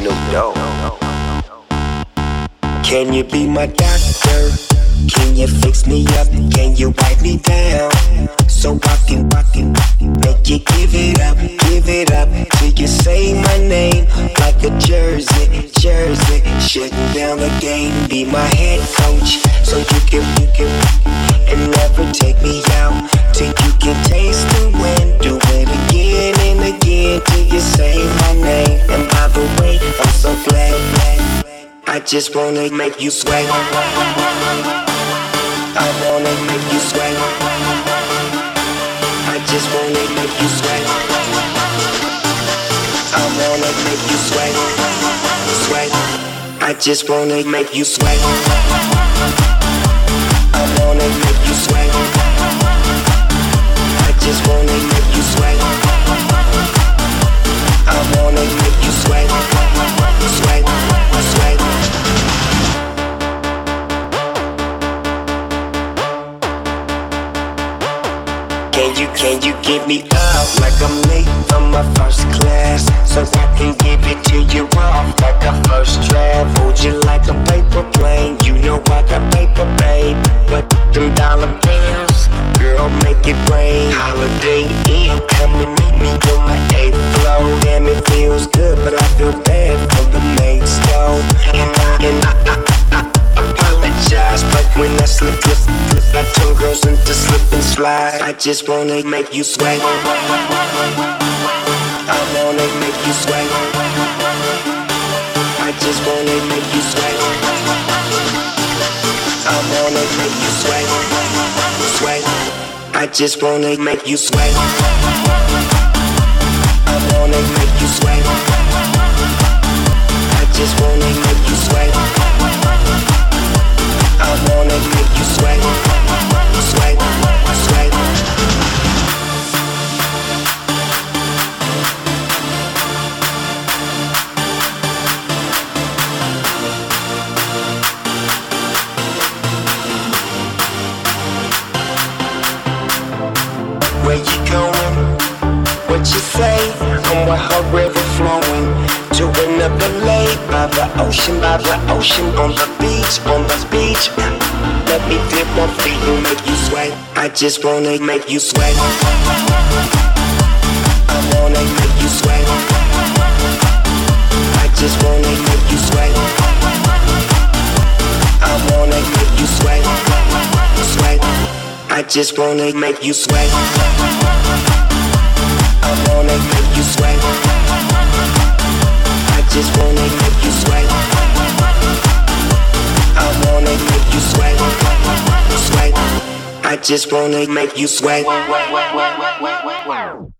Snoop Dogg. Can you be my doctor? Can you fix me up? Can you wipe me down? So I can make you give it up till you say my name like a jersey. Shutting down the game, be my head coach, so you can and never take me out till you can taste the wind. Do it again and again till you say my name. And by the way, I'm so glad. I just wanna make you sweat. I wanna make you sweat. I just wanna make you sweat. I wanna make you sweat. I just wanna make you sweat. I wanna make you sweat. I just wanna make you sweat. I wanna make you sweat. Sweat. Can you give me up like I'm late from my first class, so I can give it to you off like a first draft? Hold you like a paper plane, you know I got paper, babe. But them dollar bills, girl, make it rain. Holiday Inn, come and meet me on my 8th floor. Damn, it feels good, but I feel bad for the mates, though. And I apologize, but when I slip, I turn girls into slip and slide. I just wanna make you sweat. I wanna make you sweat. I just wanna make you sweat. I wanna make you sweat. I just wanna make you sweat. I wanna make you sweat. I just wanna make you sweat. I wanna make you sweat. Where you going? What you say? I'm with her river flowing to another lake by the ocean, on the beach. Let me dip my feet and make you sweat. I just wanna make you sweat. I wanna make you sweat. I just wanna make you sweat. I wanna make you sweat. I just wanna make you sweat. I wanna make you sweat. I just wanna make you sweat. I wanna make you sweat. I just wanna make you sweat.